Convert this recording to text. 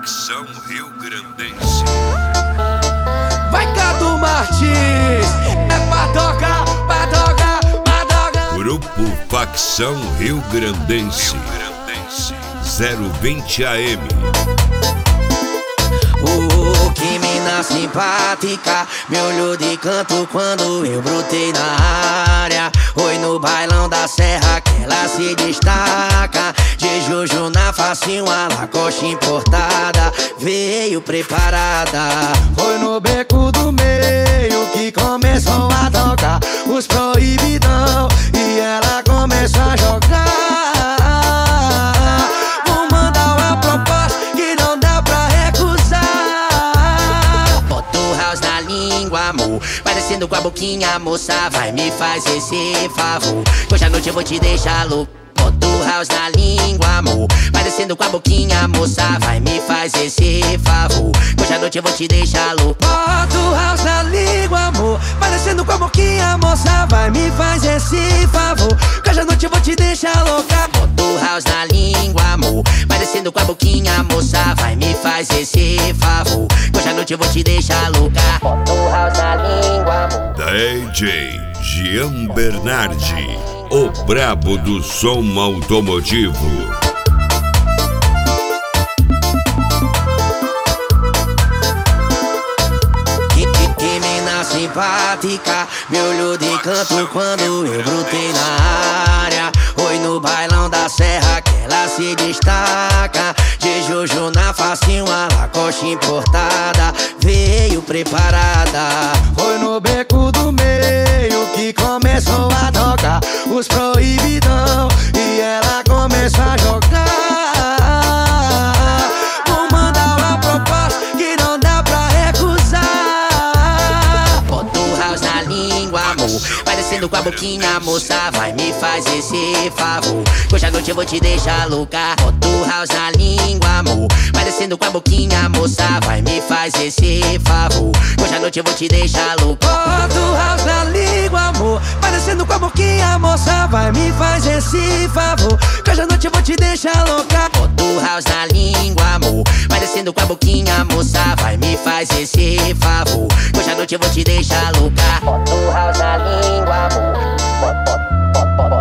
Facção Rio-Grandense. Vai Cadu Martins, é padoca, padoca, padoca. Grupo Facção Rio-Grandense 020 AM. Que mina simpática, me olhou de canto quando eu brotei na área. Oi, no bailão da serra que ela se destaca. De Juju na face, uma Lacoste importada, veio preparada. Foi no beco do meio que começou a tocar os proibidão e ela começou a jogar. Vou mandar uma proposta que não dá pra recusar. Bota o house na língua, amor, parecendo com a boquinha, moça, vai me fazer esse favor, que hoje à noite eu vou te deixar louco. Bota o house na língua, amor, parecendo com a boquinha, moça, vai me fazer esse favor, que hoje à noite eu vou te deixar louco. Bota o house na língua, amor, parecendo com a boquinha, moça, vai me fazer esse favor, que hoje à noite eu vou te deixar louca. Bota o house na língua, amor, parecendo com a boquinha, moça, vai me fazer esse favor, que hoje à noite eu vou te deixar louca. Bota o house na língua, amor. DJ Jean Bernardi, o brabo do som automotivo. Que mina simpática, me olhou de canto quando eu brotei na área. Oi, no bailão da serra que ela se destaca. De Juju na face, uma Lacoste importada, veio preparada. Foi no beco do meio que começou a tocar os proibidão e ela começou a jogar. Vou mandar uma proposta que não dá pra recusar. Bota o house na língua, amor, parecendo com a boquinha, moça, vai me fazer esse favor, que hoje à noite eu vou te deixar louca. Bota o house na língua, amor, parecendo com a boquinha, moça, vai me fazer esse favor, que hoje à noite eu vou te deixar louca. Bota o house na língua, amor, parecendo com a boquinha, moça, vai me fazer esse favor, que hoje à noite eu vou te deixar louca. Bota o house na língua, amor, parecendo com a boquinha, moça, vai me fazer esse favor, que hoje à noite eu vou te deixar louca. Bota o house na língua, amor.